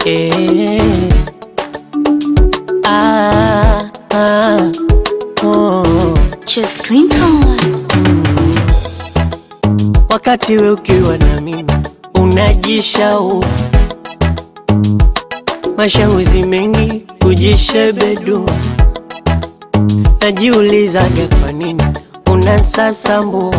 eh. Oh. Just Clinton. Wakati we ukiwa na mimi unajishau, mashauri mengi kujishebedu. Najiulizaga kwa nini unasasambu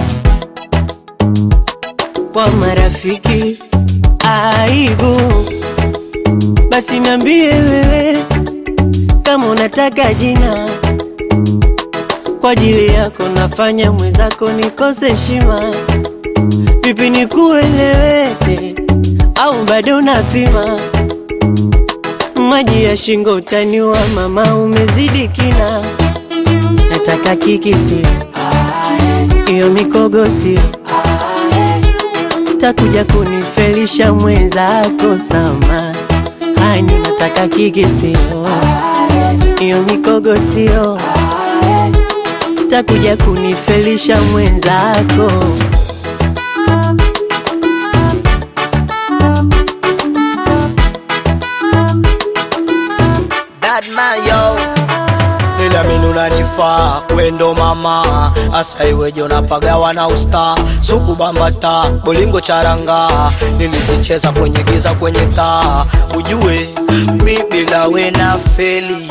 kwa marafiki aibu. Basi niambie wewe kama unataka jina, kwa ajili yako nafanya mwenzako nikose heshima. Vipi nikueleweke au bado unapima? Maji ya shingo utaniwa mama, umezidi kina. Nataka kikisi iyo mikogosi, takuja kunifelisha mwenzako sama. Hani nataka kikisi iyo mikogosi, takuja kunifelisha mwenzako. Bad man yo, nilamini unanifaa wendo mama. Asa iweje unapagawa na usta, suku bambata, bolingo charanga. Nilizicheza kwenye giza kwenye taa, ujue mi bila we na feli.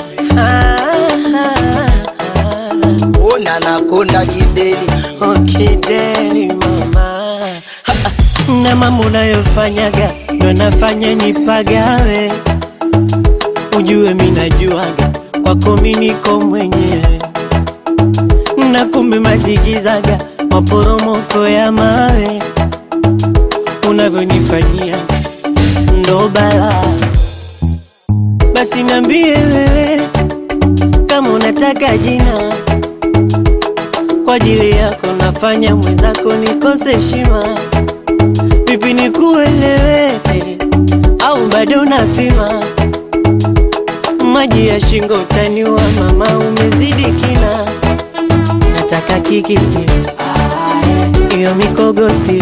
Ona nakonda kideli. Kideli mama. Na mambo unayofanyaga ndo nafanya nipagawe. Ujue mi najuaga kwako mi niko mwenyewe, na kumbe mazigizaga maporomoko ya mawe. Unavyonifanyia ndo bala. Basi niambie wewe kama unataka jina, kwa ajili yako nafanya mwenzako nikose heshima. Vipi nikueleweke au bado unapima? Maji ya shingo utaniwa mama, umezidi kina. Nataka kikisi iyo mikogosi,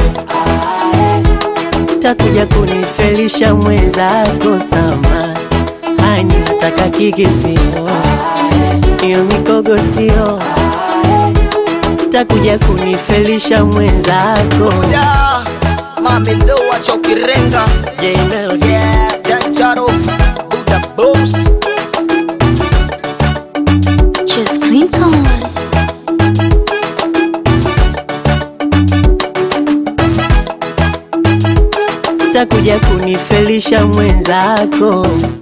takuja kunifelisha mwenzako sama. Hani nataka kikisi iyo mikogosi, takuja kunifelisha mwenzako. Mami ndo wachokirenga J-Melody, yeah, Danjaro, Buddha Boss. Just Clinton. takuja kunifelisha mwenzako.